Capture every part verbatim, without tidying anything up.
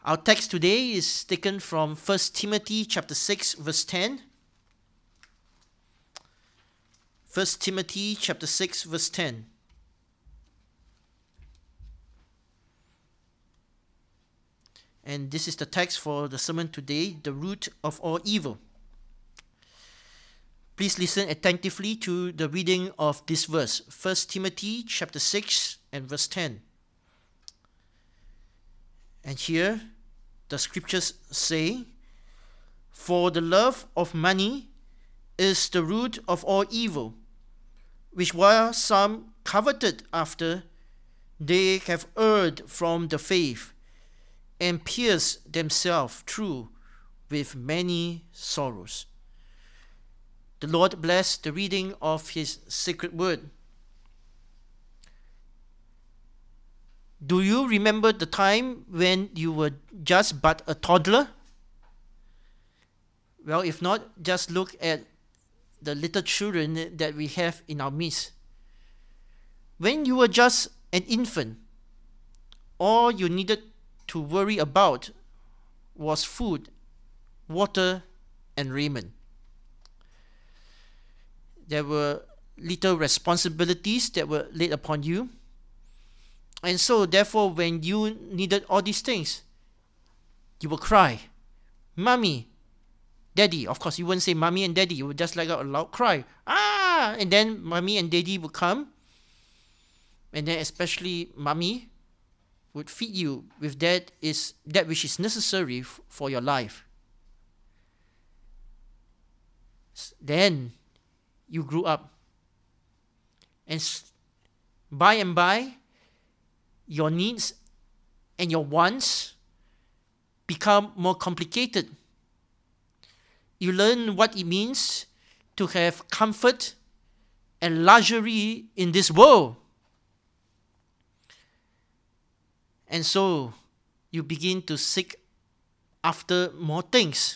Our text today is taken from First Timothy chapter six verse ten. First Timothy chapter six verse ten. And this is the text for the sermon today, the root of all evil. Please listen attentively to the reading of this verse. First Timothy chapter six and verse ten. And here the scriptures say, "For the love of money is the root of all evil, which while some coveted after, they have erred from the faith, and pierced themselves through with many sorrows." The Lord bless the reading of His sacred word. Do you remember the time when you were just but a toddler? Well, if not, just look at the little children that we have in our midst. When you were just an infant, all you needed to worry about was food, water, and raiment. There were little responsibilities that were laid upon you. And so, therefore, when you needed all these things, you would cry, "Mommy, Daddy." Of course, you wouldn't say mommy and daddy. You would just let out a loud cry. Ah! And then mommy and daddy would come. And then especially mommy would feed you with that is that which is necessary f- for your life. Then you grew up. And s- by and by, your needs and your wants become more complicated. You learn what it means to have comfort and luxury in this world. And so you begin to seek after more things.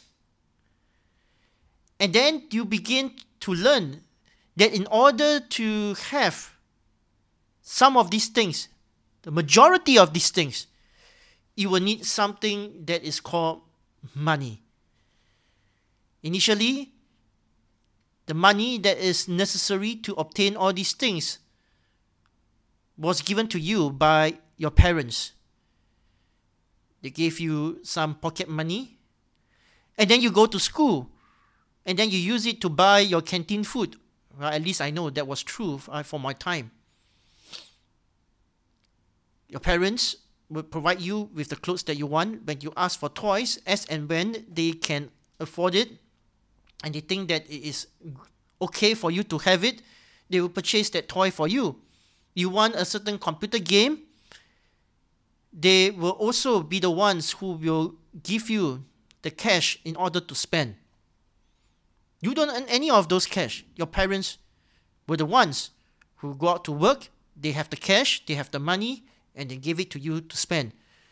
And then you begin to learn that in order to have some of these things, the majority of these things, you will need something that is called money. Initially, the money that is necessary to obtain all these things was given to you by your parents. They gave you some pocket money, and then you go to school, and then you use it to buy your canteen food. Well, at least I know that was true for my time. Your parents will provide you with the clothes that you want when you ask for toys, as and when they can afford it, and they think that it is okay for you to have it, they will purchase that toy for you. You want a certain computer game, they will also be the ones who will give you the cash in order to spend. You don't earn any of those cash. Your parents were the ones who go out to work, they have the cash, they have the money, and they give it to you to spend.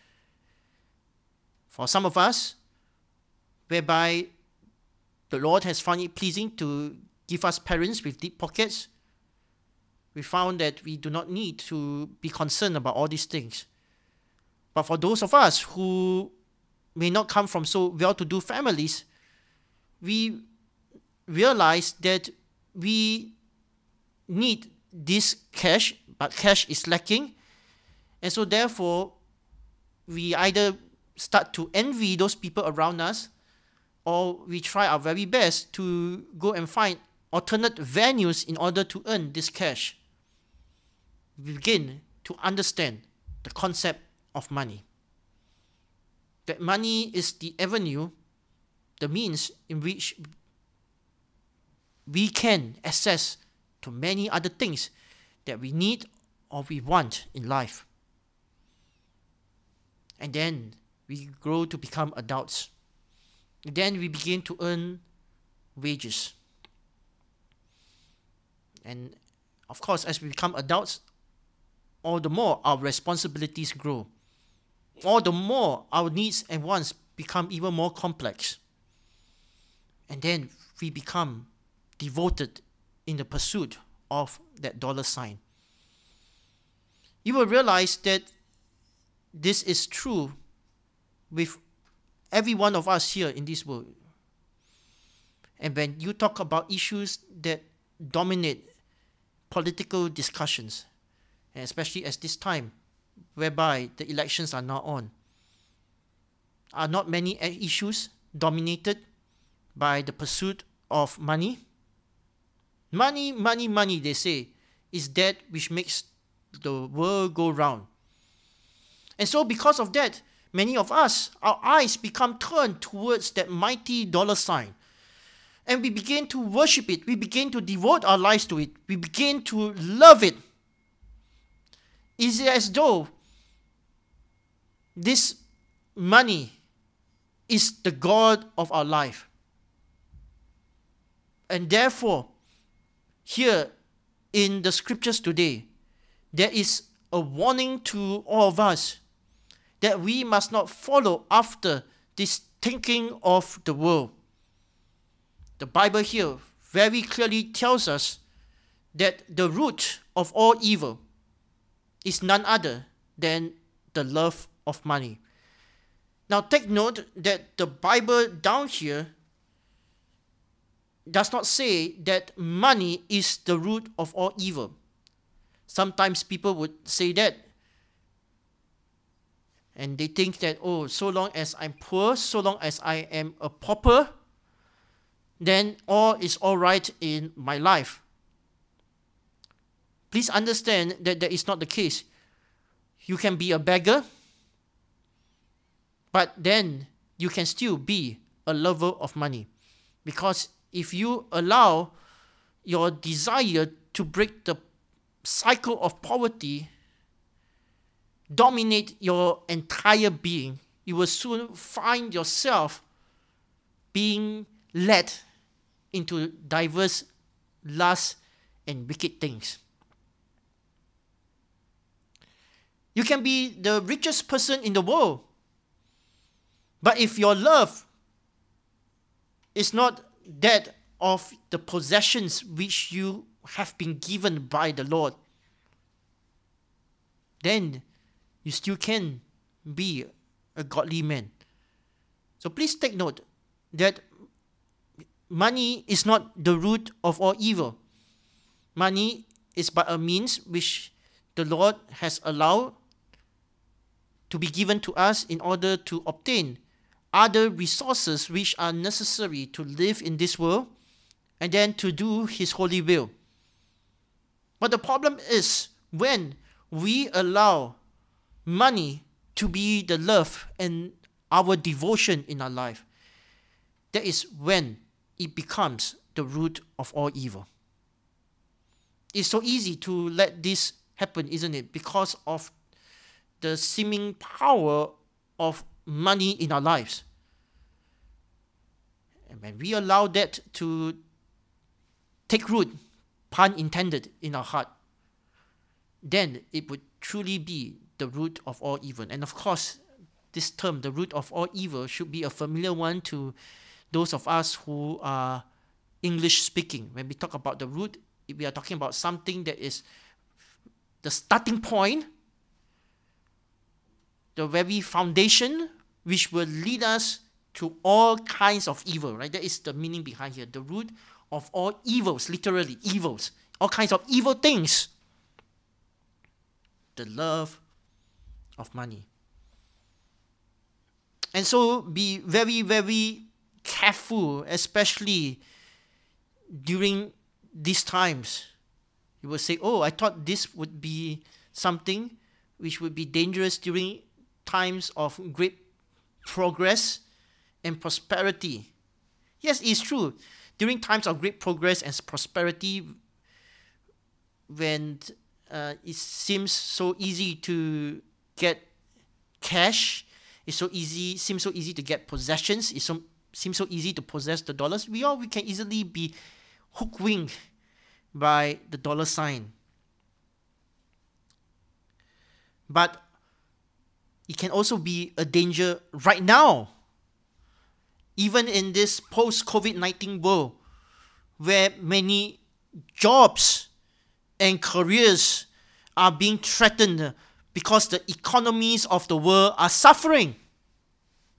For some of us, whereby the Lord has found it pleasing to give us parents with deep pockets, we found that we do not need to be concerned about all these things. But for those of us who may not come from so well-to-do families, we realize that we need this cash, but cash is lacking. And so therefore, we either start to envy those people around us, or we try our very best to go and find alternate venues in order to earn this cash. We begin to understand the concept of money. That money is the avenue, the means in which we can access to many other things that we need or we want in life. And then we grow to become adults. And then we begin to earn wages. And of course, as we become adults, all the more our responsibilities grow. All the more our needs and wants become even more complex. And then we become devoted in the pursuit of that dollar sign. You will realize that this is true with every one of us here in this world. And when you talk about issues that dominate political discussions, and especially at this time, whereby the elections are now on, are not many issues dominated by the pursuit of money? Money, money, money, they say, is that which makes the world go round. And so because of that, many of us, our eyes become turned towards that mighty dollar sign. And we begin to worship it. We begin to devote our lives to it. We begin to love it. It's as though this money is the God of our life. And therefore, here in the scriptures today, there is a warning to all of us that we must not follow after this thinking of the world. The Bible here very clearly tells us that the root of all evil is none other than the love of money. Now take note that the Bible down here does not say that money is the root of all evil. Sometimes people would say that, and they think that, oh, so long as I'm poor, so long as I am a pauper, then all is all right in my life. Please understand that that is not the case. You can be a beggar, but then you can still be a lover of money. Because if you allow your desire to break the cycle of poverty dominate your entire being, you will soon find yourself being led into diverse lusts and wicked things. You can be the richest person in the world, but if your love is not that of the possessions which you have been given by the Lord, then you still can be a godly man. So please take note that money is not the root of all evil. Money is but a means which the Lord has allowed to be given to us in order to obtain other resources which are necessary to live in this world and then to do His holy will. But the problem is when we allow money to be the love and our devotion in our life, that is when it becomes the root of all evil. It's so easy to let this happen, isn't it? Because of the seeming power of money in our lives. And when we allow that to take root, pun intended, in our heart, then it would truly be the root of all evil. And of course, this term, the root of all evil, should be a familiar one to those of us who are English speaking. When we talk about the root, we are talking about something that is the starting point, the very foundation which will lead us to all kinds of evil, right? That is the meaning behind here. The root of all evils, literally evils, all kinds of evil things. The love of money. And so be very, very careful, especially during these times. You will say, oh, I thought this would be something which would be dangerous during times of great progress and prosperity. Yes, it's true. During times of great progress and prosperity, when uh, it seems so easy to get cash, it's so easy, seems so easy to get possessions, it so, seems so easy to possess the dollars, we all we can easily be hook-winged by the dollar sign. But it can also be a danger right now, even in this post-COVID nineteen world, where many jobs and careers are being threatened because the economies of the world are suffering.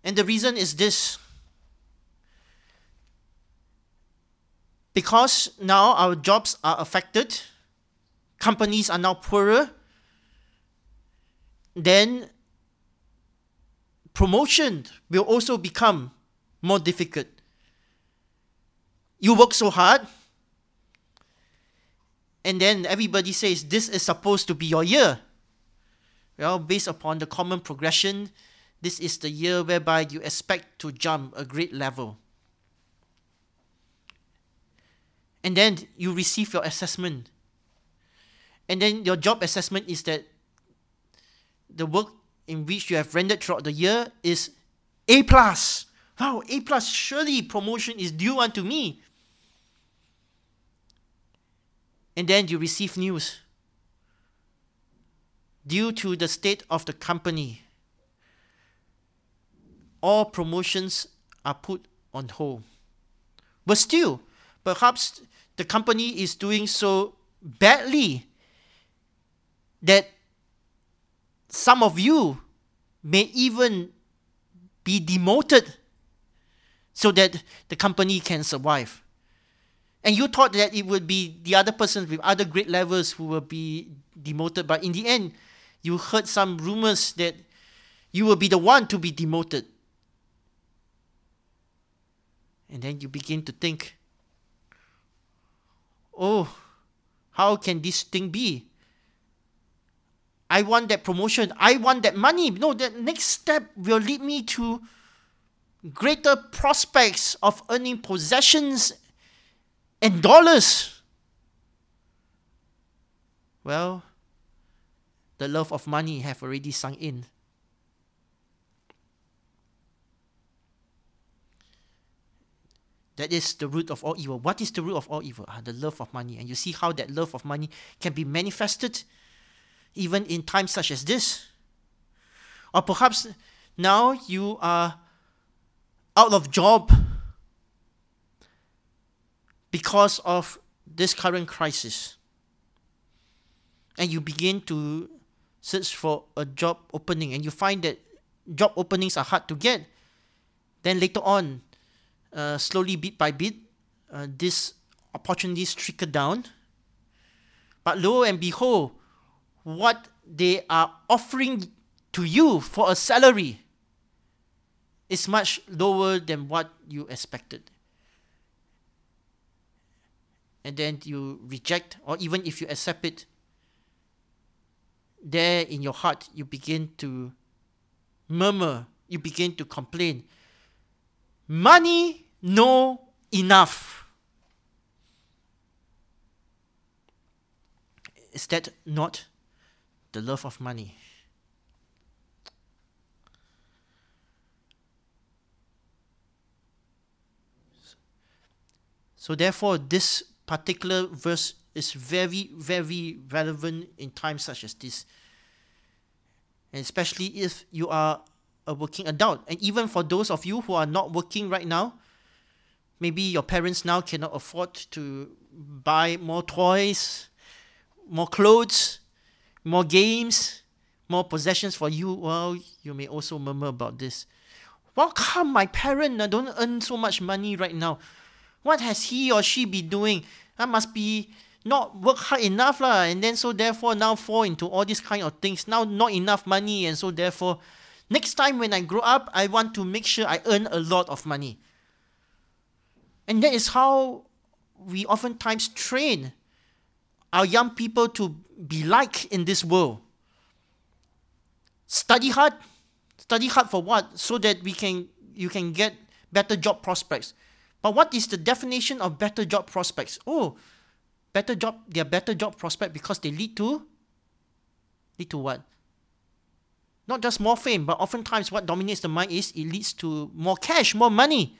And the reason is this. Because now our jobs are affected, companies are now poorer, then promotion will also become more difficult. You work so hard, and then everybody says this is supposed to be your year. Well, based upon the common progression, this is the year whereby you expect to jump a grade level. And then you receive your assessment. And then your job assessment is that the work in which you have rendered throughout the year is A plus. Wow, A plus, surely promotion is due unto me. And then you receive news. Due to the state of the company, all promotions are put on hold. But still, perhaps the company is doing so badly that some of you may even be demoted so that the company can survive. And you thought that it would be the other persons with other grade levels who will be demoted, but in the end, you heard some rumors that you will be the one to be demoted. And then you begin to think, oh, how can this thing be? I want that promotion. I want that money. No, the next step will lead me to greater prospects of earning possessions and dollars. Well, the love of money have already sunk in. That is the root of all evil. What is the root of all evil? Ah, the love of money. And you see how that love of money can be manifested even in times such as this. Or perhaps now you are out of job because of this current crisis. And you begin to search for a job opening and you find that job openings are hard to get. Then later on, uh, slowly bit by bit, uh, these opportunities trickle down. But lo and behold, what they are offering to you for a salary is much lower than what you expected. And then you reject, or even if you accept it, there in your heart you begin to murmur, you begin to complain. Money no enough. Is that not the love of money? So therefore, this particular verse is very, very relevant in times such as this. And especially if you are a working adult. And even for those of you who are not working right now, maybe your parents now cannot afford to buy more toys, more clothes, more games, more possessions for you. Well, you may also murmur about this. How come my parent uh, don't earn so much money right now? What has he or she be doing? I must be not work hard enough lah, and then so therefore now fall into all these kind of things. Now not enough money, and so therefore next time when I grow up, I want to make sure I earn a lot of money. And that is how we oftentimes train our young people to be like in this world. Study hard. Study hard for what? So that we can you can get better job prospects. But what is the definition of better job prospects? Oh, better job, they are better job prospect because they lead to lead to what? Not just more fame, but oftentimes what dominates the mind is it leads to more cash, more money.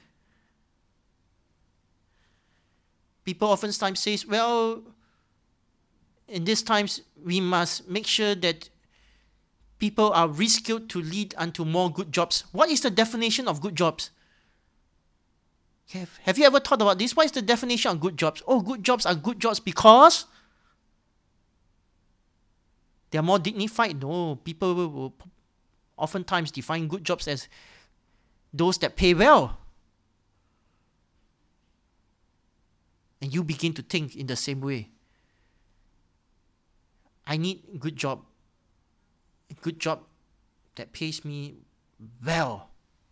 People oftentimes say, well, in these times, we must make sure that people are reskilled to lead unto more good jobs. What is the definition of good jobs? Have, have you ever thought about this? What is the definition of good jobs? Oh, good jobs are good jobs because they are more dignified. No, people will, will oftentimes define good jobs as those that pay well. And you begin to think in the same way. I need a good job. A good job that pays me well.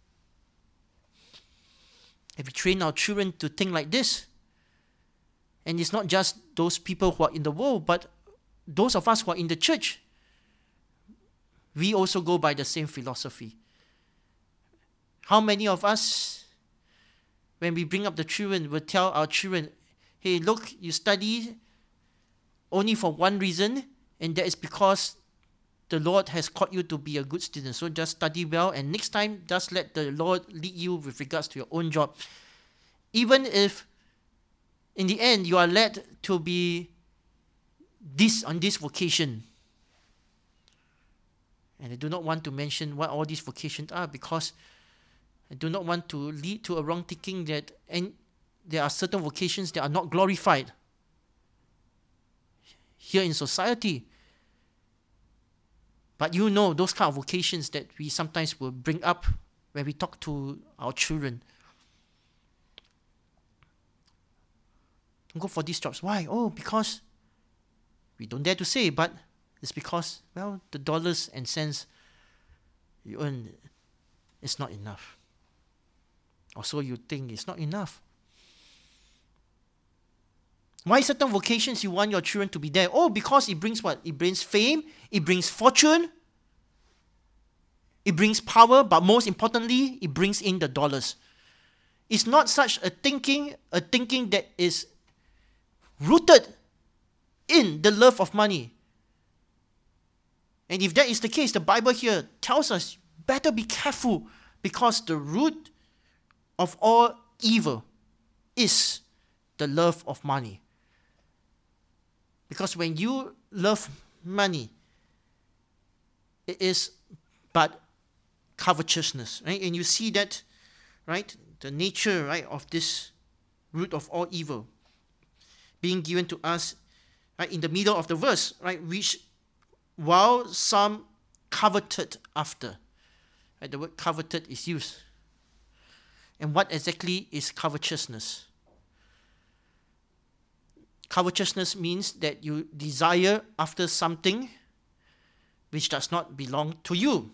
If we train our children to think like this, and it's not just those people who are in the world, but those of us who are in the church, we also go by the same philosophy. How many of us, when we bring up the children, will tell our children, hey, look, you study only for one reason, and that is because the Lord has called you to be a good student. So just study well, and next time, just let the Lord lead you with regards to your own job. Even if, in the end, you are led to be this on this vocation. And I do not want to mention what all these vocations are, because I do not want to lead to a wrong thinking that and there are certain vocations that are not glorified here in society. But you know those kind of vocations that we sometimes will bring up when we talk to our children. Don't go for these jobs. Why? Oh, because we don't dare to say, but it's because, well, the dollars and cents you earn is not enough. Or so you think it's not enough. Why certain vocations you want your children to be there? Oh, because it brings what? It brings fame, it brings fortune, it brings power, but most importantly, it brings in the dollars. It's not such a thinking, a thinking that is rooted in the love of money. And if that is the case, the Bible here tells us, better be careful, because the root of all evil is the love of money. Because when you love money, it is but covetousness, right? And you see that, right? The nature, right, of this root of all evil being given to us, right, in the middle of the verse, right, which while some coveted after, right, the word coveted is used. And what exactly is covetousness? Covetousness means that you desire after something which does not belong to you.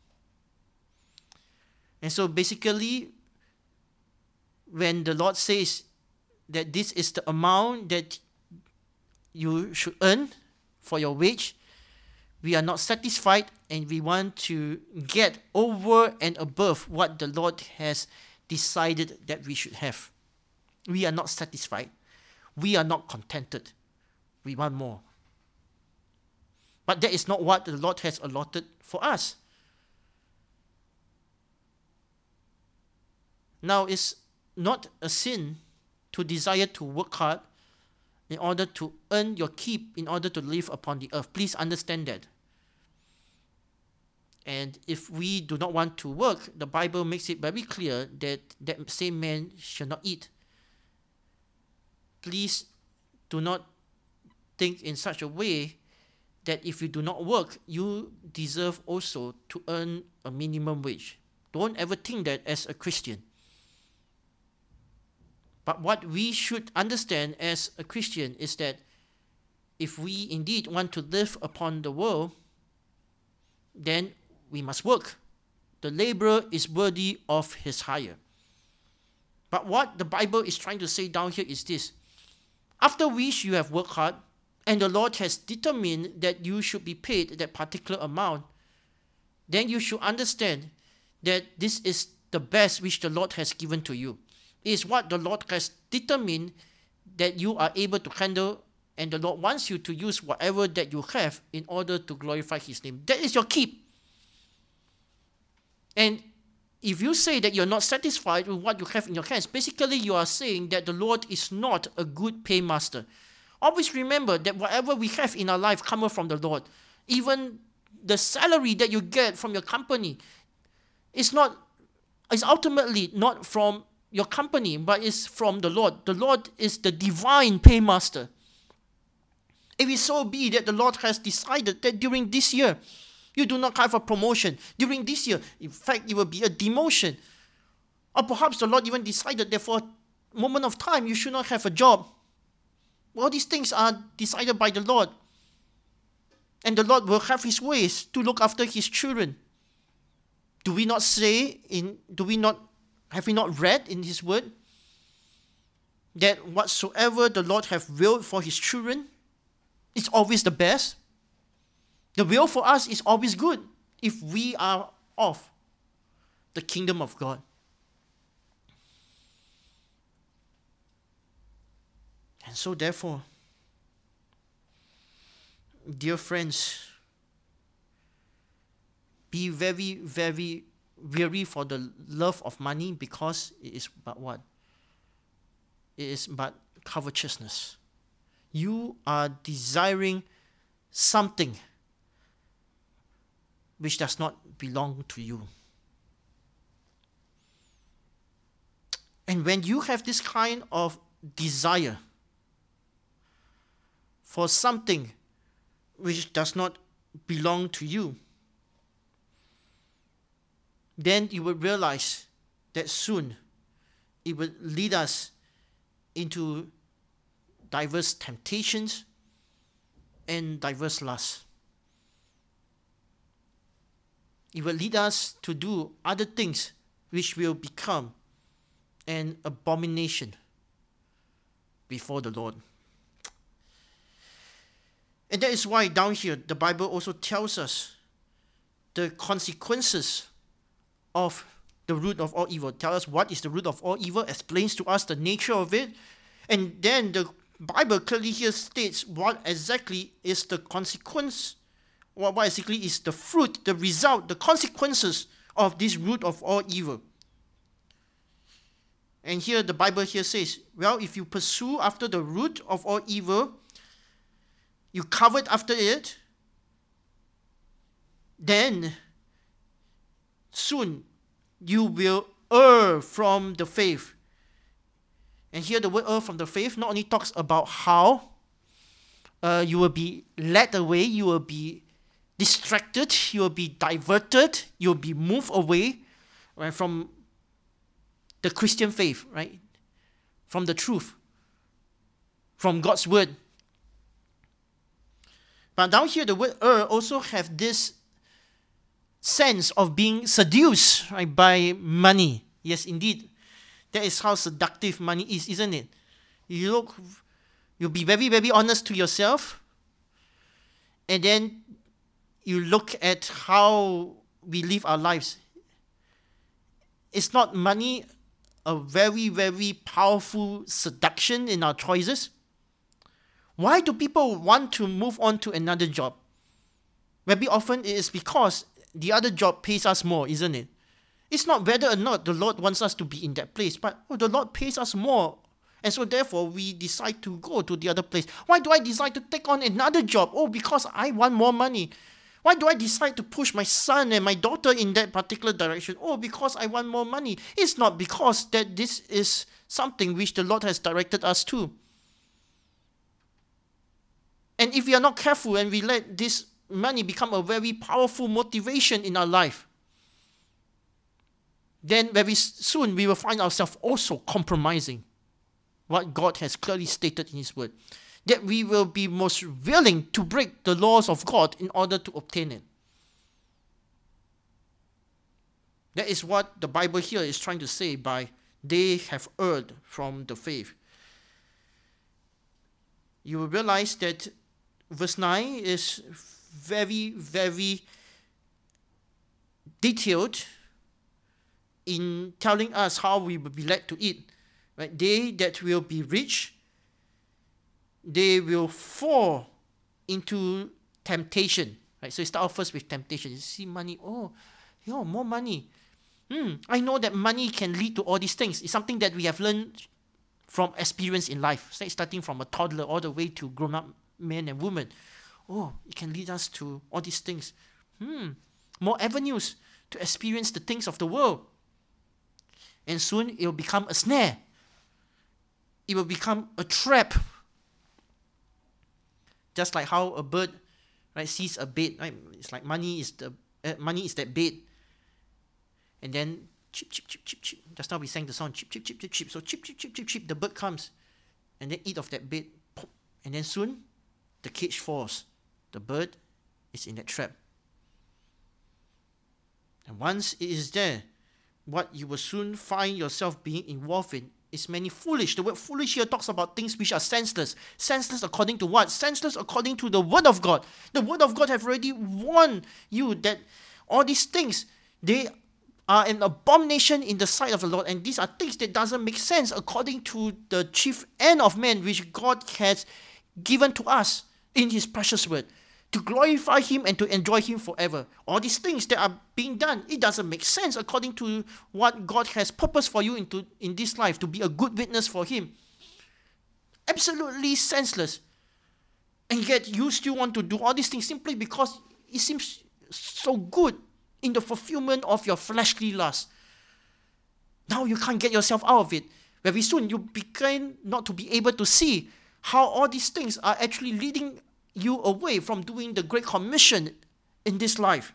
And so basically, when the Lord says that this is the amount that you should earn for your wage, we are not satisfied and we want to get over and above what the Lord has decided that we should have. We are not satisfied. We are not contented. We want more. But that is not what the Lord has allotted for us. Now, it's not a sin to desire to work hard in order to earn your keep, in order to live upon the earth. Please understand that. And if we do not want to work, the Bible makes it very clear that that same man shall not eat. Please do not think in such a way that if you do not work, you deserve also to earn a minimum wage. Don't ever think that as a Christian. But what we should understand as a Christian is that if we indeed want to live upon the world, then we must work. The laborer is worthy of his hire. But what the Bible is trying to say down here is this. After which you have worked hard, and the Lord has determined that you should be paid that particular amount, then you should understand that this is the best which the Lord has given to you. It is what the Lord has determined that you are able to handle, and the Lord wants you to use whatever that you have in order to glorify His name. That is your keep. And if you say that you're not satisfied with what you have in your hands, basically you are saying that the Lord is not a good paymaster. Always remember that whatever we have in our life comes from the Lord. Even the salary that you get from your company is not, is ultimately not from your company, but is from the Lord. The Lord is the divine paymaster. If it so be that the Lord has decided that during this year, you do not have a promotion. During this year, in fact, it will be a demotion. Or perhaps the Lord even decided that for a moment of time you should not have a job. All these things are decided by the Lord. And the Lord will have his ways to look after his children. Do we not say in do we not have we not read in his word that whatsoever the Lord hath willed for his children is always the best? The will for us is always good if we are of the kingdom of God. And so therefore, dear friends, be very, very weary for the love of money, because it is but what? It is but covetousness. You are desiring something which does not belong to you. And when you have this kind of desire for something which does not belong to you, then you will realize that soon it will lead us into diverse temptations and diverse lusts. It will lead us to do other things which will become an abomination before the Lord. And that is why down here the Bible also tells us the consequences of the root of all evil. Tell us what is the root of all evil, explains to us the nature of it, and then the Bible clearly here states what exactly is the consequence, what, what exactly is the fruit, the result, the consequences of this root of all evil. And here the Bible here says, well, if you pursue after the root of all evil, you covet after it, then soon you will err from the faith. And here the word err from the faith not only talks about how uh, you will be led away, you will be distracted, you will be diverted, you will be moved away, right, from the Christian faith, right? From the truth, from God's word. But down here the word err also have this sense of being seduced, right, by money. Yes, indeed. That is how seductive money is, isn't it? You look, you'll be very, very honest to yourself, and then you look at how we live our lives. Is not money a very, very powerful seduction in our choices? Why do people want to move on to another job? Very often it is because the other job pays us more, isn't it? It's not whether or not the Lord wants us to be in that place, but oh, the Lord pays us more. And so therefore we decide to go to the other place. Why do I decide to take on another job? Oh, because I want more money. Why do I decide to push my son and my daughter in that particular direction? Oh, because I want more money. It's not because that this is something which the Lord has directed us to. And if we are not careful and we let this money become a very powerful motivation in our life, then very soon we will find ourselves also compromising what God has clearly stated in His Word. That we will be most willing to break the laws of God in order to obtain it. That is what the Bible here is trying to say by they have erred from the faith. You will realize that verse nine is very, very detailed in telling us how we will be led to it. Right? They that will be rich, they will fall into temptation. Right? So you start off first with temptation. You see money, oh, yo, more money. Hmm, I know that money can lead to all these things. It's something that we have learned from experience in life. It's like starting from a toddler all the way to grown-up men and women. Oh, it can lead us to all these things. Hmm, more avenues to experience the things of the world. And soon it will become a snare. It will become a trap. Just like how a bird, right, sees a bait, right? It's like money is the uh, money is that bait. And then chip, chip, chip, chip, chip, Just now we sang the song, chip, chip, chip, chip, chip. So chip, chip, chip, chip, chip, the bird comes and then eat of that bait. Pop, and then soon, the cage falls. The bird is in that trap. And once it is there, what you will soon find yourself being involved in is many foolish. The word foolish here talks about things which are senseless. Senseless according to what? Senseless according to the word of God. The word of God have already warned you that all these things, they are an abomination in the sight of the Lord. And these are things that doesn't make sense according to the chief end of man, which God has given to us in his precious word, to glorify him and to enjoy him forever. All these things that are being done, it doesn't make sense according to what God has purposed for you into, in this life, to be a good witness for him. Absolutely senseless. And yet you still want to do all these things simply because it seems so good in the fulfillment of your fleshly lust. Now you can't get yourself out of it. Very soon you begin not to be able to see how all these things are actually leading you away from doing the Great Commission in this life.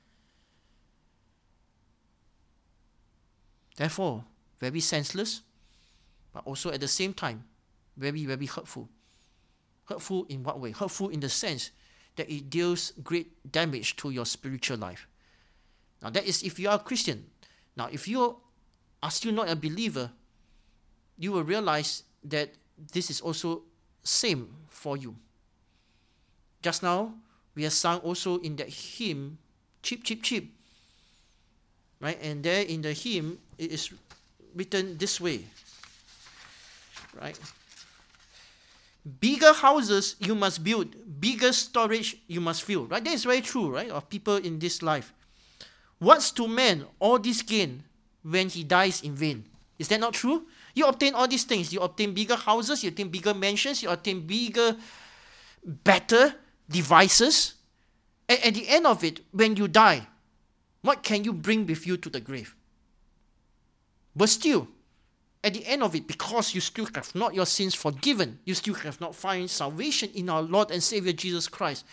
Therefore, very senseless, but also at the same time, very, very hurtful. Hurtful in what way? Hurtful in the sense that it deals great damage to your spiritual life. Now that is if you are a Christian. Now if you are still not a believer, you will realize that this is also same for you. Just now, we have sung also in that hymn, Cheep, Cheep, Cheep. Right? And there in the hymn, it is written this way. Right? Bigger houses you must build, bigger storage you must fill. Right? That is very true, right? Of people in this life. What's to man all this gain when he dies in vain? Is that not true? You obtain all these things. You obtain bigger houses, you obtain bigger mansions, you obtain bigger, better devices. And at the end of it, when you die, what can you bring with you to the grave? But still, at the end of it, because you still have not your sins forgiven, you still have not found salvation in our Lord and Savior Jesus Christ,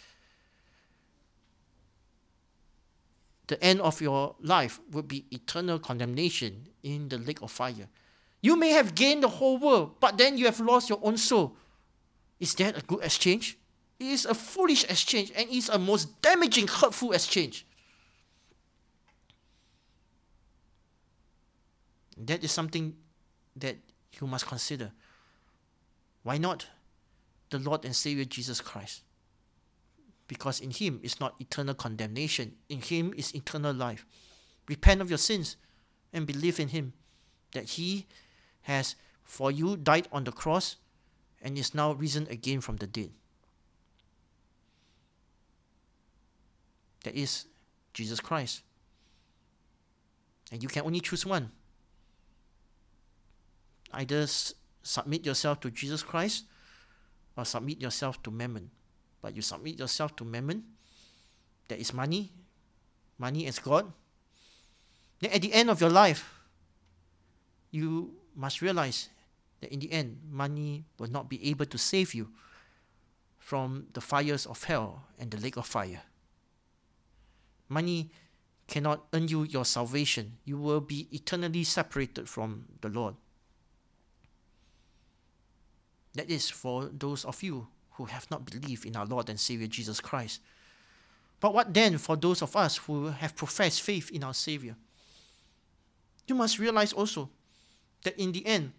the end of your life would be eternal condemnation in the lake of fire. You may have gained the whole world, but then you have lost your own soul. Is that a good exchange? It is a foolish exchange, and it is a most damaging, hurtful exchange. That is something that you must consider. Why not the Lord and Savior Jesus Christ? Because in him is not eternal condemnation. In him is eternal life. Repent of your sins and believe in him, that he has for you died on the cross and is now risen again from the dead. That is Jesus Christ. And you can only choose one. Either s- submit yourself to Jesus Christ or submit yourself to mammon. But you submit yourself to mammon, that is money, money as God. Then at the end of your life, you must realize that in the end, money will not be able to save you from the fires of hell and the lake of fire. Money cannot earn you your salvation. You will be eternally separated from the Lord. That is for those of you who have not believed in our Lord and Savior Jesus Christ. But what then for those of us who have professed faith in our Savior? You must realize also that in the end,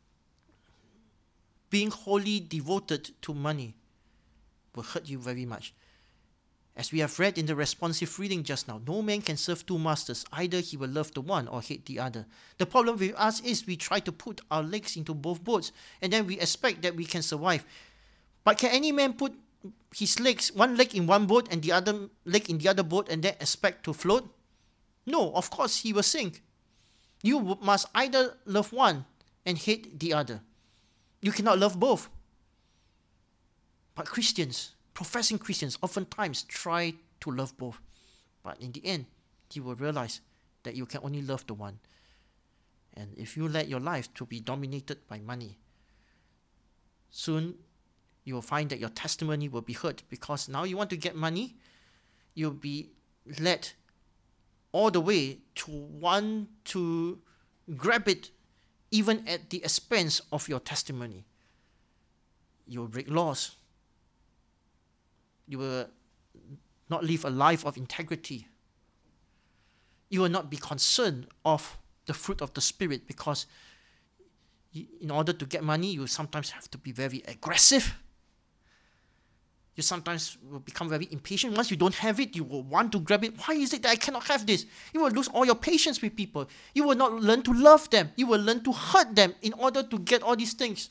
being wholly devoted to money will hurt you very much. As we have read in the responsive reading just now, no man can serve two masters. Either he will love the one or hate the other. The problem with us is we try to put our legs into both boats and then we expect that we can survive. But can any man put his legs, one leg in one boat and the other leg in the other boat and then expect to float? No, of course he will sink. You must either love one and hate the other. You cannot love both. But Christians, professing Christians, oftentimes try to love both. But in the end, you will realize that you can only love the one. And if you let your life to be dominated by money, soon you will find that your testimony will be hurt, because now you want to get money, you'll be led all the way to want to grab it even at the expense of your testimony. You will break laws. You will not live a life of integrity. You will not be concerned of the fruit of the Spirit, because in order to get money, you sometimes have to be very aggressive. You sometimes will become very impatient. Once you don't have it, you will want to grab it. Why is it that I cannot have this? You will lose all your patience with people. You will not learn to love them. You will learn to hurt them in order to get all these things.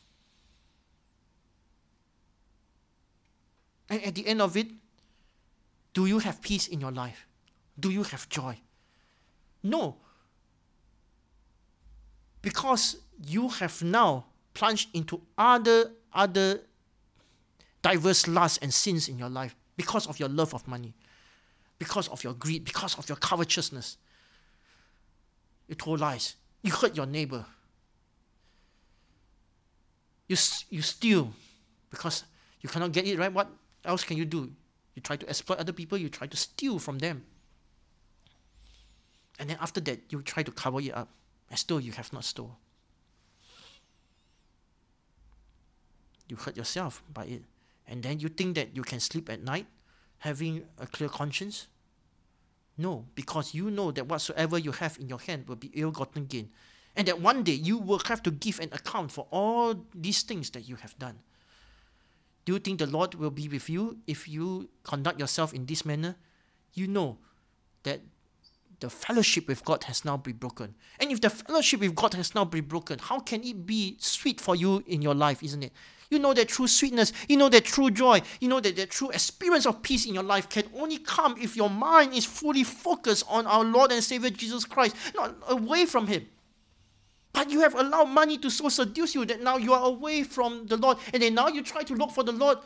And at the end of it, do you have peace in your life? Do you have joy? No. Because you have now plunged into other, other diverse lusts and sins in your life because of your love of money, because of your greed, because of your covetousness. You told lies. You hurt your neighbor. You, you steal because you cannot get it, right? What else can you do? You try to exploit other people. You try to steal from them. And then after that, you try to cover it up as though you have not stolen. You hurt yourself by it. And then you think that you can sleep at night having a clear conscience? No, because you know that whatsoever you have in your hand will be ill-gotten gain. And that one day you will have to give an account for all these things that you have done. Do you think the Lord will be with you if you conduct yourself in this manner? You know that the fellowship with God has now been broken. And if the fellowship with God has now been broken, how can it be sweet for you in your life, isn't it? You know that true sweetness, you know that true joy, you know that the true experience of peace in your life can only come if your mind is fully focused on our Lord and Savior Jesus Christ, not away from Him. But you have allowed money to so seduce you that now you are away from the Lord, and then now you try to look for the Lord.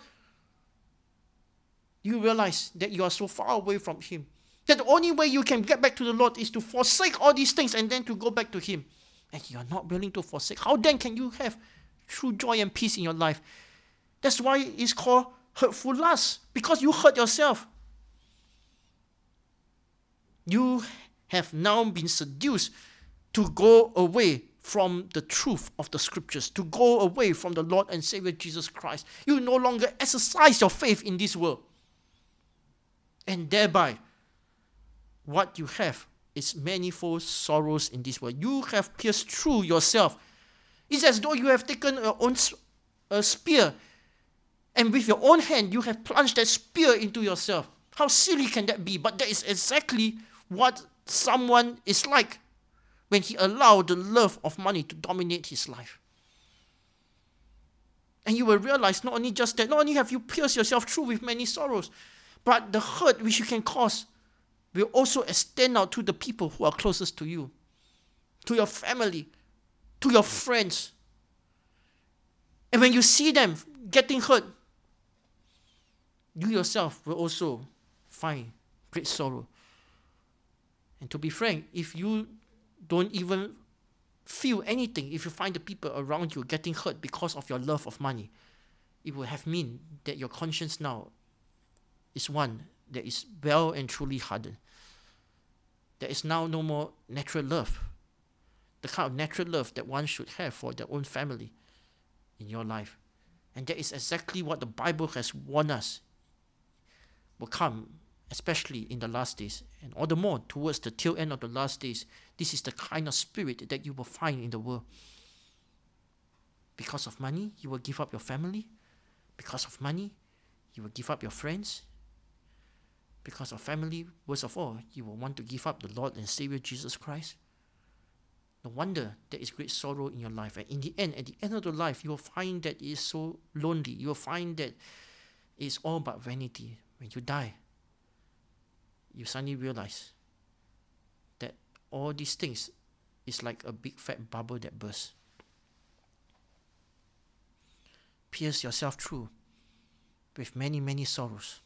You realize that you are so far away from Him, that the only way you can get back to the Lord is to forsake all these things and then to go back to Him. And you are not willing to forsake. How then can you have true joy and peace in your life? That's why it's called hurtful lust, because you hurt yourself. You have now been seduced to go away from the truth of the Scriptures, to go away from the Lord and Savior Jesus Christ. You no longer exercise your faith in this world. And thereby, what you have is manifold sorrows in this world. You have pierced through yourself. It's as though you have taken your own a spear, and with your own hand you have plunged that spear into yourself. How silly can that be? But that is exactly what someone is like when he allowed the love of money to dominate his life. And you will realize not only just that, not only have you pierced yourself through with many sorrows, but the hurt which you can cause will also extend out to the people who are closest to you, to your family, to your friends. And when you see them getting hurt, you yourself will also find great sorrow. And to be frank, if you don't even feel anything, if you find the people around you getting hurt because of your love of money, it will have mean that your conscience now is one that is well and truly hardened. There is now no more natural love, the kind of natural love that one should have for their own family in your life. And that is exactly what the Bible has warned us will come, especially in the last days, and all the more towards the tail end of the last days. This is the kind of spirit that you will find in the world. Because of money, you will give up your family. Because of money, you will give up your friends. Because of family, worst of all, you will want to give up the Lord and Savior Jesus Christ. No wonder there is great sorrow in your life. And in the end, at the end of the life, you will find that it is so lonely. You will find that it is all but vanity. When you die, you suddenly realize that all these things is like a big fat bubble that bursts. Pierce yourself through with many, many sorrows.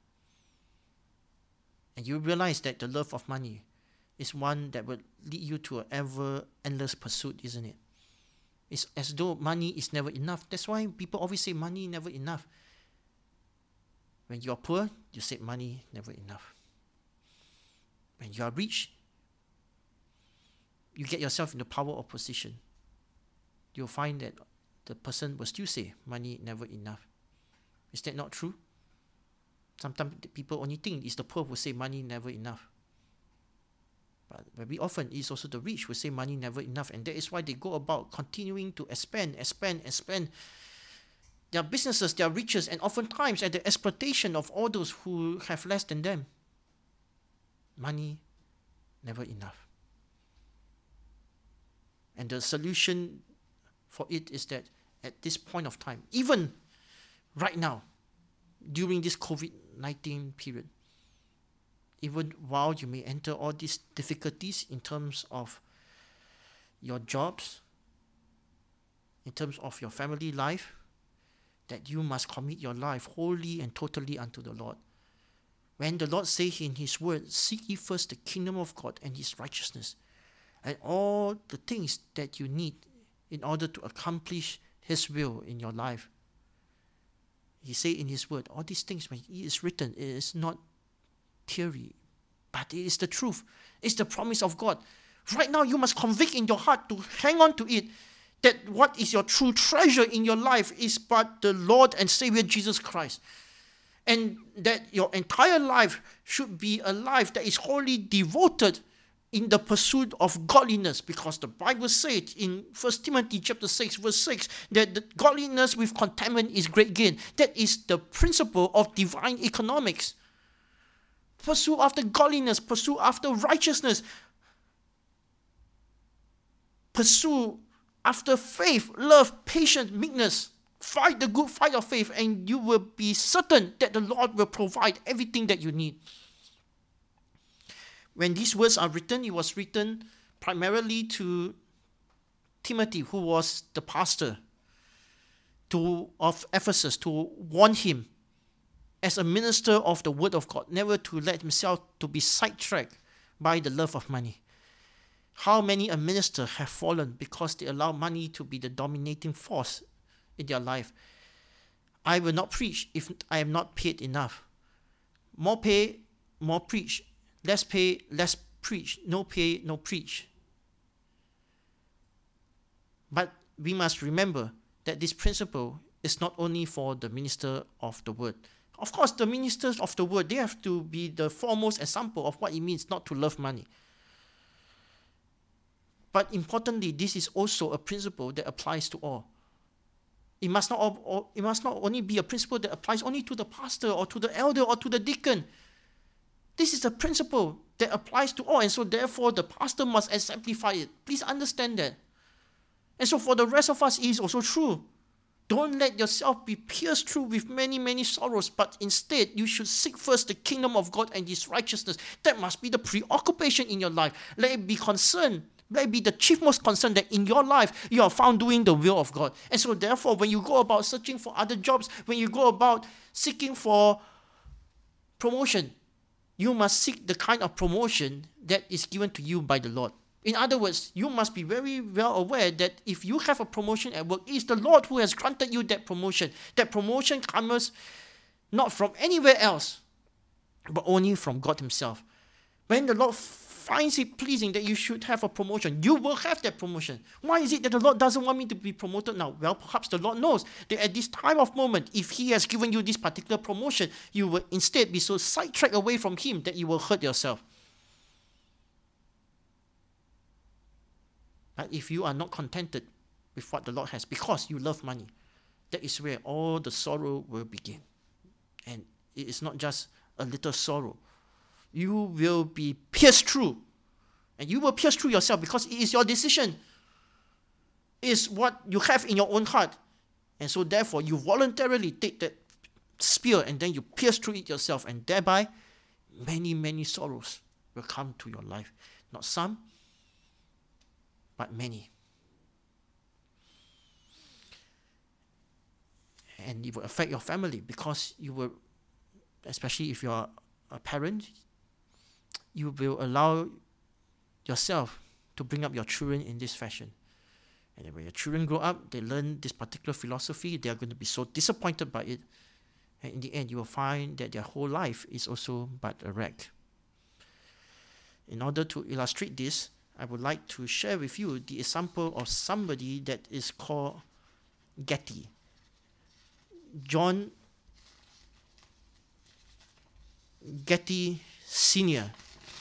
And you realize that the love of money is one that will lead you to an ever endless pursuit, isn't it? It's as though money is never enough. That's why people always say money never enough. When you are poor, you say money never enough. When you are rich, you get yourself into power or position, you'll find that the person will still say, money never enough. Is that not true? Sometimes people only think it's the poor who say money never enough. But very often it's also the rich who say money never enough, and that is why they go about continuing to expand, expand, expand their businesses, their riches, and oftentimes at the exploitation of all those who have less than them. Money never enough. And the solution for it is that at this point of time, even right now, during this COVID nineteen period, even while you may enter all these difficulties in terms of your jobs, in terms of your family life, that you must commit your life wholly and totally unto the Lord. When the Lord says in His word, seek ye first the kingdom of God and His righteousness, and all the things that you need in order to accomplish His will in your life. He said in His word, all these things, when it is written, it is not theory, but it is the truth. It's the promise of God. Right now, you must convict in your heart to hang on to it, that what is your true treasure in your life is but the Lord and Savior Jesus Christ. And that your entire life should be a life that is wholly devoted in the pursuit of godliness, because the Bible says in First Timothy chapter six, verse six, that the godliness with contentment is great gain. That is the principle of divine economics. Pursue after godliness, pursue after righteousness, pursue after faith, love, patience, meekness. Fight the good fight of faith, and you will be certain that the Lord will provide everything that you need. When these words are written, it was written primarily to Timothy, who was the pastor to, of Ephesus, to warn him as a minister of the word of God, never to let himself to be sidetracked by the love of money. How many a minister have fallen because they allow money to be the dominating force in their life. I will not preach if I am not paid enough. More pay, more preach. Less pay, less preach. No pay, no preach. But we must remember that this principle is not only for the minister of the word. Of course, the ministers of the word, they have to be the foremost example of what it means not to love money. But importantly, this is also a principle that applies to all. It must not all, it must not only be a principle that applies only to the pastor or to the elder or to the deacon. This is a principle that applies to all, and so therefore the pastor must exemplify it. Please understand that. And so for the rest of us, it is also true. Don't let yourself be pierced through with many, many sorrows, but instead you should seek first the kingdom of God and His righteousness. That must be the preoccupation in your life. Let it be concern. Let it be the chiefmost concern that in your life you are found doing the will of God. And so therefore, when you go about searching for other jobs, when you go about seeking for promotion, you must seek the kind of promotion that is given to you by the Lord. In other words, you must be very well aware that if you have a promotion at work, it is the Lord who has granted you that promotion. That promotion comes not from anywhere else, but only from God Himself. When the Lord finds it pleasing that you should have a promotion, you will have that promotion. Why is it that the Lord doesn't want me to be promoted now? Well, perhaps the Lord knows that at this time of moment, if He has given you this particular promotion, you will instead be so sidetracked away from Him that you will hurt yourself. But if you are not contented with what the Lord has because you love money, that is where all the sorrow will begin. And it is not just a little sorrow. You will be pierced through. And you will pierce through yourself because it is your decision. It is what you have in your own heart. And so therefore, you voluntarily take that spear and then you pierce through it yourself. And thereby, many, many sorrows will come to your life. Not some, but many. And it will affect your family because you will, especially if you are a parent, you will allow yourself to bring up your children in this fashion. And then when your children grow up, they learn this particular philosophy, they are going to be so disappointed by it. And in the end, you will find that their whole life is also but a wreck. In order to illustrate this, I would like to share with you the example of somebody that is called Getty. John Getty Senior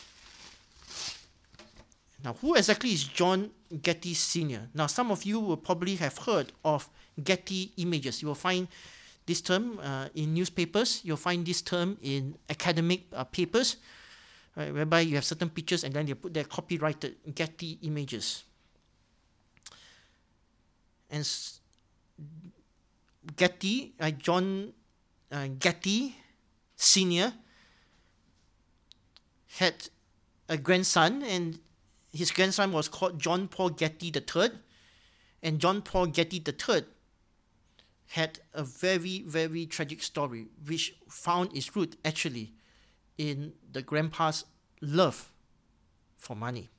Now, who exactly is John Getty Senior? Now, some of you will probably have heard of Getty images. You will find this term uh, in newspapers. You'll find this term in academic uh, papers, right, whereby you have certain pictures and then they put their copyrighted Getty images. And s- Getty, uh, John uh, Getty Senior had a grandson, and his grandson was called John Paul Getty the third, and John Paul Getty the third had a very, very tragic story, which found its root actually in the grandpa's love for money.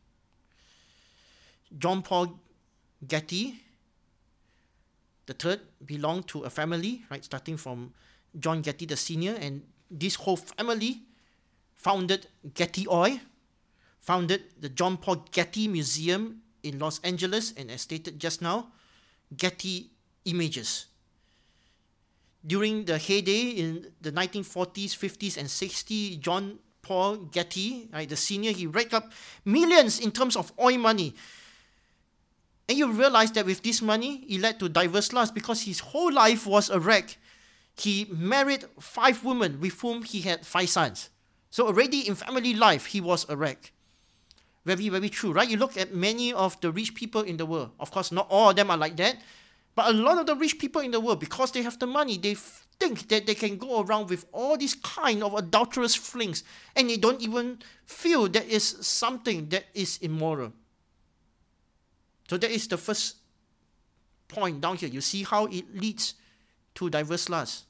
John Paul Getty the third belonged to a family, right, starting from John Getty the senior, and this whole family founded Getty Oil, founded the John Paul Getty Museum in Los Angeles, and as stated just now, Getty Images. During the heyday in the nineteen forties, fifties, and sixties, John Paul Getty, right, the senior, he raked up millions in terms of oil money. And you realize that with this money, he led to diverse lives because his whole life was a wreck. He married five women with whom he had five sons. So already in family life, he was a wreck. Very, very true, right? You look at many of the rich people in the world. Of course, not all of them are like that. But a lot of the rich people in the world, because they have the money, they f- think that they can go around with all these kind of adulterous flings, and they don't even feel that is something that is immoral. So that is the first point down here. You see how it leads to diverse lusts,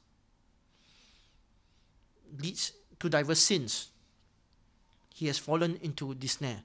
leads to diverse sins. He has fallen into this snare.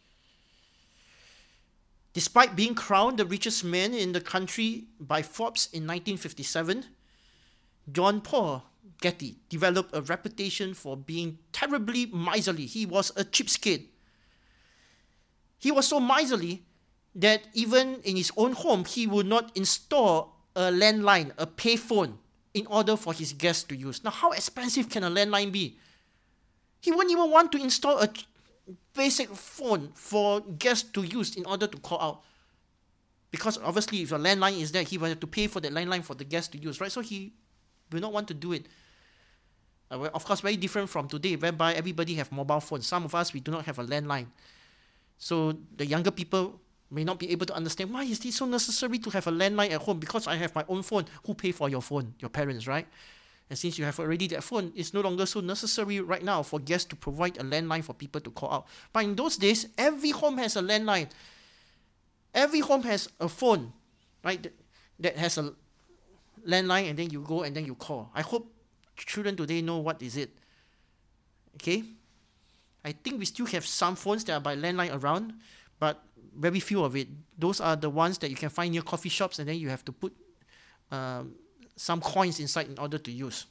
Despite being crowned the richest man in the country by Forbes in nineteen fifty-seven, John Paul Getty developed a reputation for being terribly miserly. He was a cheapskate. He was so miserly that even in his own home, he would not install a landline, a payphone, in order for his guests to use. Now, how expensive can a landline be? He wouldn't even want to install a basic phone for guests to use in order to call out. Because obviously, if a landline is there, he will have to pay for that landline for the guests to use, right? So he will not want to do it. Uh, well, of course, very different from today, whereby everybody have mobile phones. Some of us, we do not have a landline. So the younger people may not be able to understand, why is it so necessary to have a landline at home? Because I have my own phone. Who pay for your phone? Your parents, right? And since you have already that phone, it's no longer so necessary right now for guests to provide a landline for people to call out. But in those days, every home has a landline. Every home has a phone, right, that, that has a landline, and then you go and then you call. I hope children today know what is it. Okay? I think we still have some phones that are by landline around, but very few of it. Those are the ones that you can find near coffee shops, and then you have to put um, some coins inside in order to use.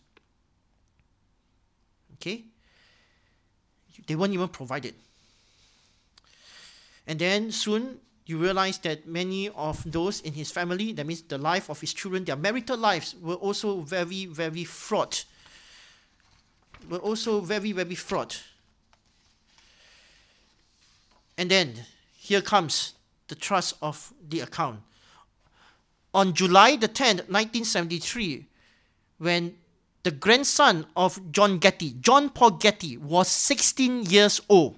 Okay? They weren't even provided. And then soon you realize that many of those in his family, that means the life of his children, their marital lives were also very, very fraught. Were also very, very fraught. And then here comes the trust of the account. On July the tenth, nineteen seventy-three, when the grandson of John Getty, John Paul Getty, was sixteen years old,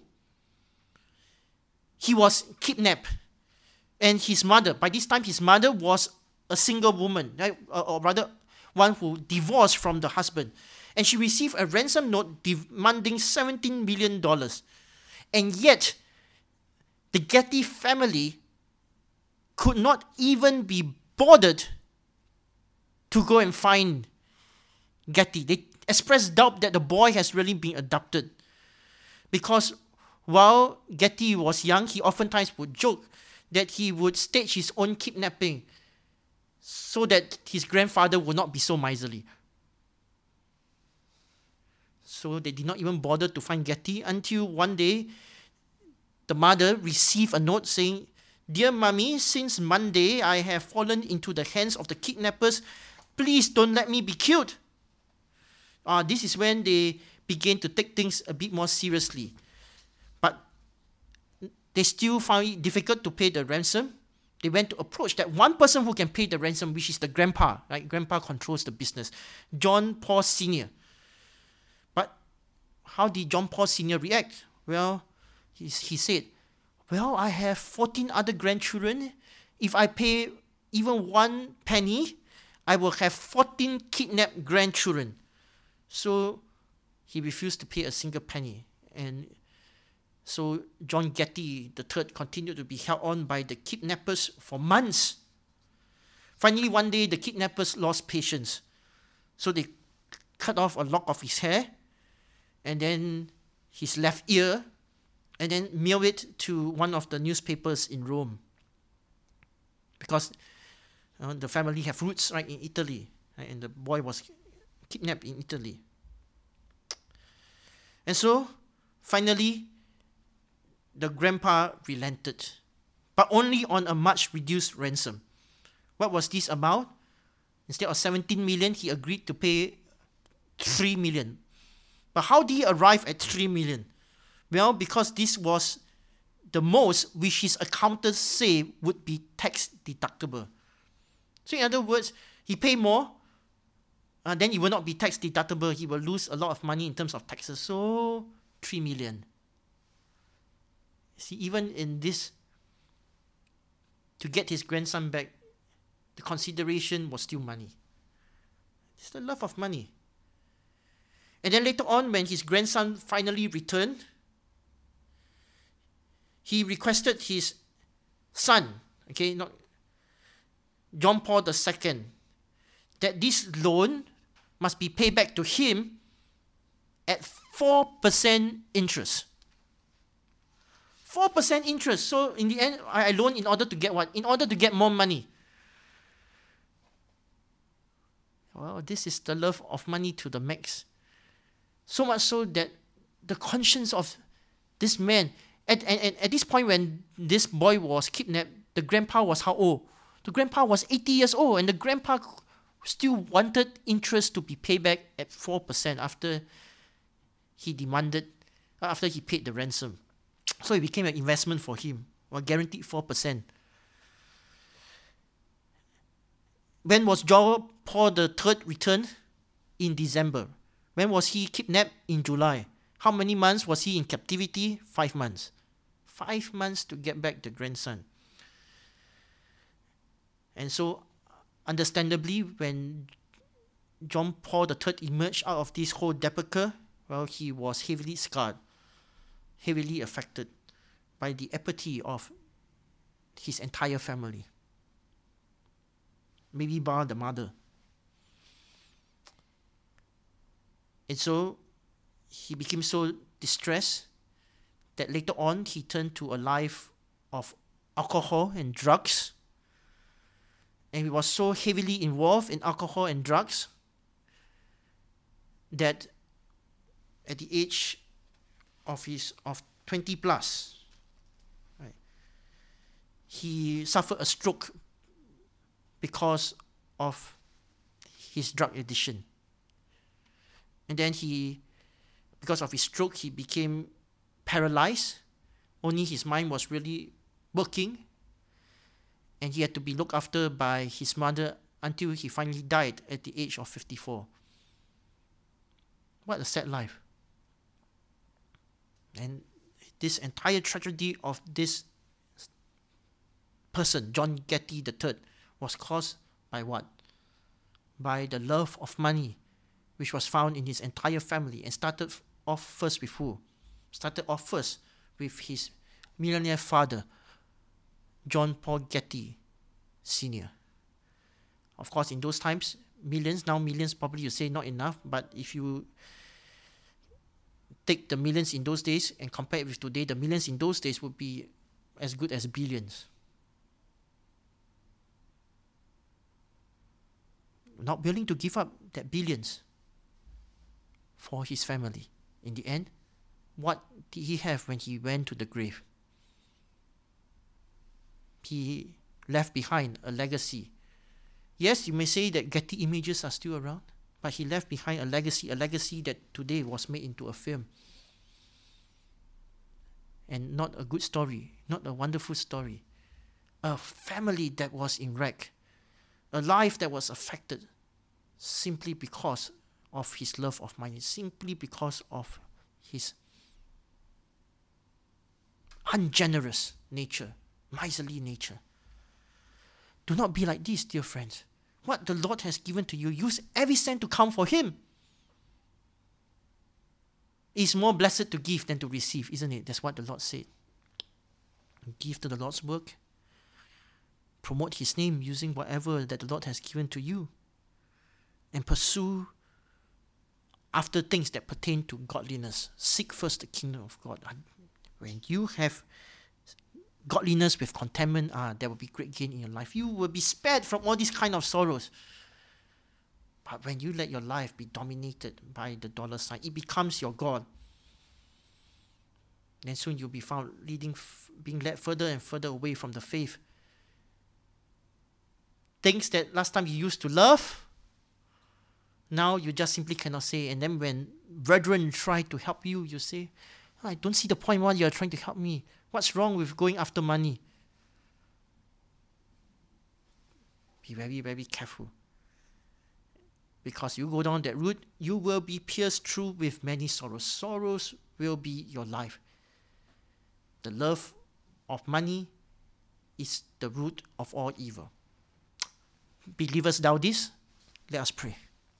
he was kidnapped. And his mother, by this time his mother was a single woman, right? or rather one who divorced from the husband. And she received a ransom note demanding seventeen million dollars. And yet, the Getty family could not even be bothered to go and find Getty. They expressed doubt that the boy has really been adopted. Because while Getty was young, he oftentimes would joke that he would stage his own kidnapping so that his grandfather would not be so miserly. So they did not even bother to find Getty until one day the mother received a note saying, "Dear Mummy, since Monday I have fallen into the hands of the kidnappers. Please don't let me be killed." Uh, this is when they began to take things a bit more seriously. But they still found it difficult to pay the ransom. They went to approach that one person who can pay the ransom, which is the grandpa. Right? Grandpa controls the business, John Paul Senior But how did John Paul Senior react? Well, he, he said, "Well, I have fourteen other grandchildren. If I pay even one penny, I will have fourteen kidnapped grandchildren." So he refused to pay a single penny. And so John Getty the third continued to be held on by the kidnappers for months. Finally, one day, the kidnappers lost patience. So they cut off a lock of his hair, and then his left ear, and then mail it to one of the newspapers in Rome. Because uh, the family have roots right in Italy, right, and the boy was kidnapped in Italy. And so, finally, the grandpa relented, but only on a much reduced ransom. What was this amount? Instead of seventeen million, he agreed to pay three million. But how did he arrive at three million? Well, because this was the most which his accountants say would be tax deductible. So in other words, he paid more, uh, then it will not be tax deductible. He will lose a lot of money in terms of taxes. So three million. See, even in this, to get his grandson back, the consideration was still money. It's the love of money. And then later on, when his grandson finally returned, he requested his son, okay, not John Paul the Second, that this loan must be paid back to him at four percent interest. four percent interest. So in the end, I loan in order to get what? In order to get more money. Well, this is the love of money to the max. So much so that the conscience of this man, at, at, at this point when this boy was kidnapped, the grandpa was how old? The grandpa was eighty years old, and the grandpa still wanted interest to be paid back at four percent after he demanded, after he paid the ransom. So it became an investment for him, or guaranteed four percent. When was John Paul the Third returned? In December. When was he kidnapped? In July. How many months was he in captivity? Five months. Five months to get back the grandson. And so, understandably, when John Paul the Third emerged out of this whole debacle, well, he was heavily scarred, heavily affected by the apathy of his entire family. Maybe bar the mother. And so he became so distressed that later on he turned to a life of alcohol and drugs. And he was so heavily involved in alcohol and drugs that at the age of his of twenty plus, right, he suffered a stroke because of his drug addiction. And then he, because of his stroke, he became paralyzed. Only his mind was really working. And he had to be looked after by his mother until he finally died at the age of fifty-four. What a sad life. And this entire tragedy of this person, John Getty the Third, was caused by what? By the love of money, which was found in his entire family, and started off first with who? Started off first with his millionaire father, John Paul Getty Senior Of course, in those times, millions, now millions probably you say not enough, but if you take the millions in those days and compare it with today, the millions in those days would be as good as billions. Not willing to give up that billions for his family. In the end, what did he have when he went to the grave? he left behind a legacy. Yes, you may say that Getty images are still around, but he left behind a legacy, a legacy that today was made into a film. And not a good story, not a wonderful story. A family that was in wreck, a life that was affected simply because of his love of money, simply because of his ungenerous nature, miserly nature. Do not be like this, dear friends. What the Lord has given to you, use every cent to count for him. It's more blessed to give than to receive, isn't it? That's what the Lord said. Give to the Lord's work. Promote his name using whatever that the Lord has given to you. And pursue after things that pertain to godliness. Seek first the kingdom of God. When you have godliness with contentment, ah, there will be great gain in your life. You will be spared from all these kind of sorrows. But when you let your life be dominated by the dollar sign, it becomes your God. Then soon you'll be found leading, being led further and further away from the faith. Things that last time you used to love, now you just simply cannot say. And then when brethren try to help you, you say, I don't see the point why you are trying to help me. What's wrong with going after money? Be very, very careful. Because you go down that route, you will be pierced through with many sorrows. Sorrows will be your life. The love of money is the root of all evil. Believest thou this? Let us pray.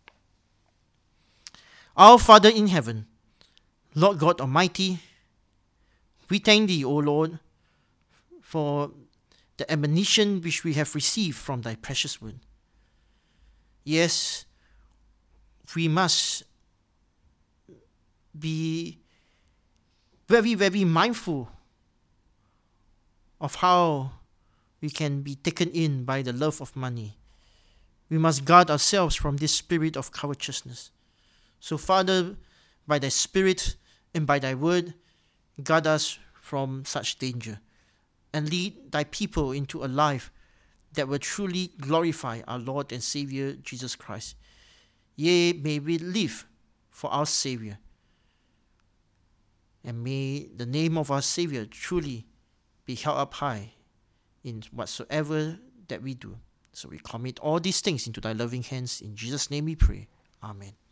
Our Father in heaven, Lord God Almighty, we thank thee, O Lord, for the admonition which we have received from thy precious word. Yes, we must be very, very mindful of how we can be taken in by the love of money. We must guard ourselves from this spirit of covetousness. So, Father, by thy Spirit and by thy word, guard us from such danger and lead thy people into a life that will truly glorify our Lord and Savior Jesus Christ. Yea, may we live for our Savior. And may the name of our Savior truly be held up high in whatsoever that we do. So we commit all these things into thy loving hands. In Jesus' name we pray. Amen.